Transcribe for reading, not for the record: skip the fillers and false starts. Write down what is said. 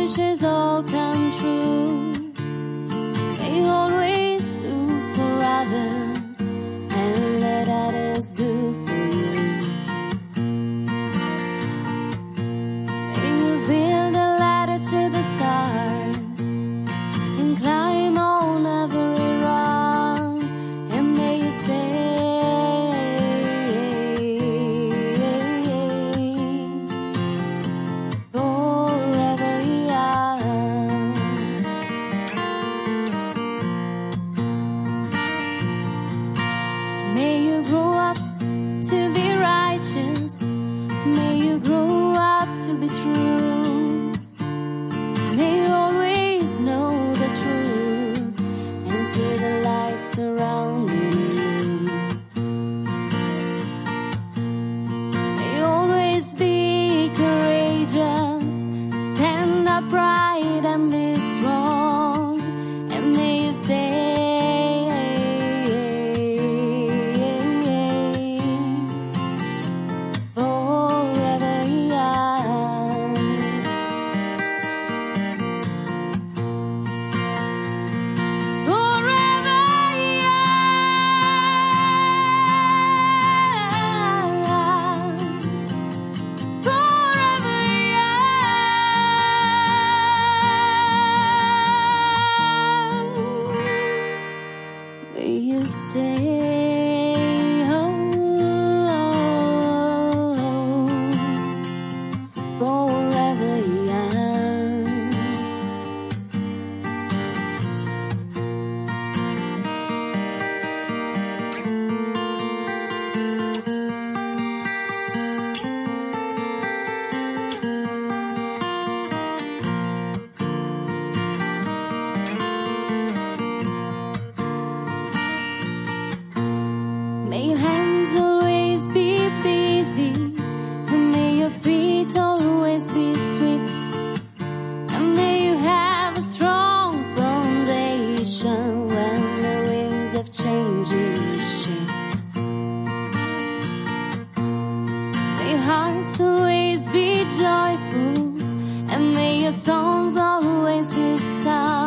wishes all come true. May you always do for others and let others do for you. May you build a ladder to the stars and climb on every rung, and may you stay forever young. May you grow up to be righteous. May you grow up to be true. May you always know the truth and see the light surrounding you. May you always be courageous, stand upright and be strong, and may you stay forever young. Forever young. Forever young. May you stay home forever young. May your hands always be busy, and may your feet always be swift, and may you have a strong foundation when the winds of change shift. May your hearts always be joyful, and may your songs always be sung.